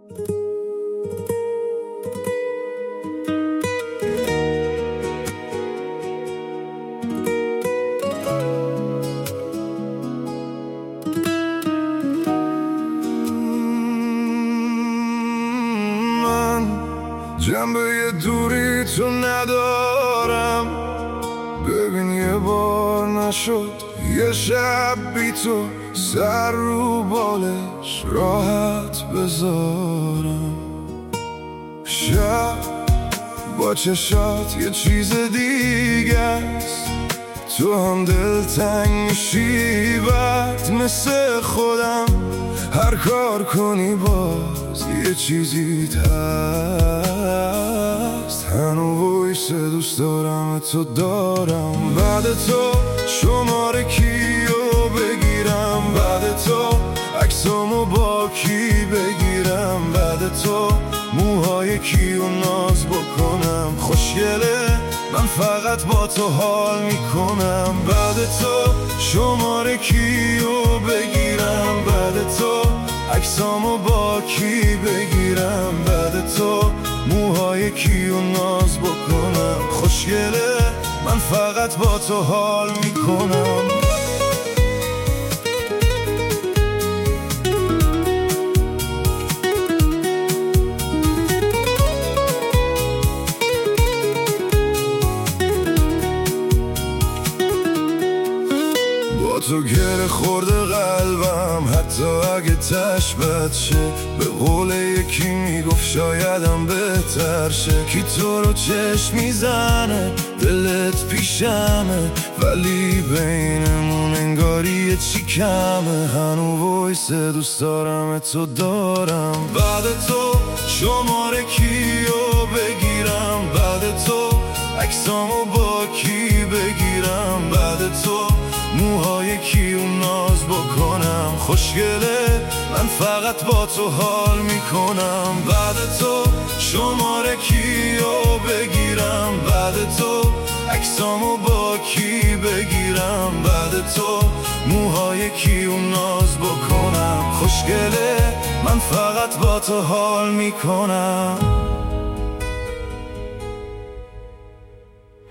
جنبه دوری تو ندارم، ببین یه بار نشد یه شب بی تو سر رو بالش راحت بذارم. شب با چشات یه چیز دیگه است، تو هم دلتنگ میشی بعد مثل خودم هر کار کنی باز یه چیزی هست. هنو ویسه دوست دارم تو دارم، بعد تو شماره کیو بگیرم، بعد تو عکسامو با کی بگیرم، بعد تو موهای کیو ناز بکنم. خوشگله من فقط با تو حال میکنم، بعد تو شماره کیو بگیرم، بعد تو عکسامو با کی بگیرم، بعد تو موهای کیو ناز بکنم. خوشگله من فقط با تو حال میکنم. تو گره خورده قلبم حتی اگه تش بد شه، به قول یکی میگفت شایدم بهتر شه. کی تو رو چشم میزنه دلت پیشمه، ولی بینمون انگاری چی کمه. هنو ویسه دوست دارم تو دارم، بعد تو شماره کیو بگیرم، بعد تو عکسامو با کی بگیرم، بعد تو موهای کیو ناز بکنم. خوشگله من فقط با تو حال میکنم، بعد تو شماره کیو بگیرم، بعد تو عکسامو با کی بگیرم، بعد تو موهای کیو ناز بکنم. خوشگله من فقط با تو حال میکنم.